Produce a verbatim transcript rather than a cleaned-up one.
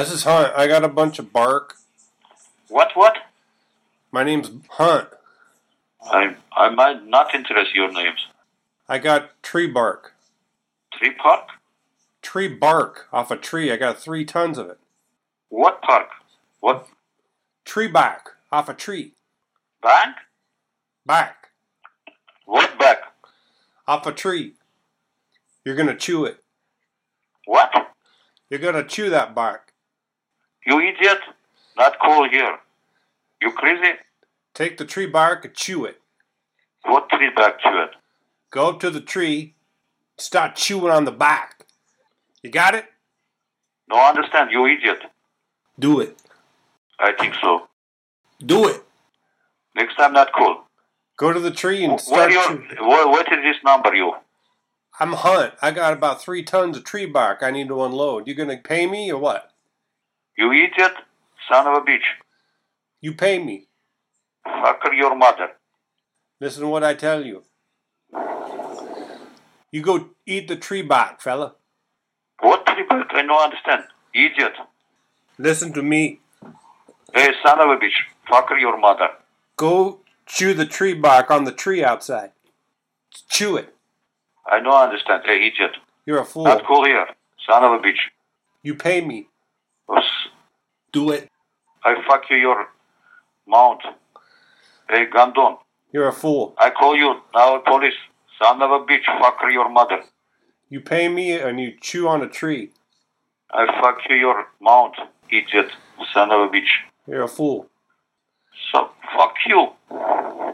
this is Hunt. I got a bunch of bark. What, what? My name's Hunt. I I might not interest your names. I got tree bark. Tree park? Tree bark off a tree. I got three tons of it. What park? What? Tree bark off a tree. Bank? Back. What back? Off a tree. You're going to chew it. What? You're going to chew that bark. You idiot? Not cool here. You crazy? Take the tree bark and chew it. What tree back to it? Go up to the tree. Start chewing on the bark. You got it? No, understand, you idiot. Do it. I think so. Do it. Next time, not cool. Go to the tree and What, start your, chewing. what, what is this number, you? I'm Hunt. I got about three tons of tree bark I need to unload. You going to pay me or what? You idiot? Son of a bitch. You pay me. Fucker your mother. Listen to what I tell you. You go eat the tree bark, fella. What tree back? I don't understand. Idiot. Listen to me. Hey, son of a bitch. Fucker your mother. Go chew the tree bark on the tree outside. Chew it. I don't understand. Hey, idiot. You're a fool. Not cool here. Son of a bitch. You pay me. Us. Do it. I fuck you your mount. Hey, Gandon. You're a fool. I call you now police. Son of a bitch. Fucker your mother. You pay me and you chew on a tree. I fuck you your mount. Idiot. Son of a bitch. You're a fool. So, fuck you.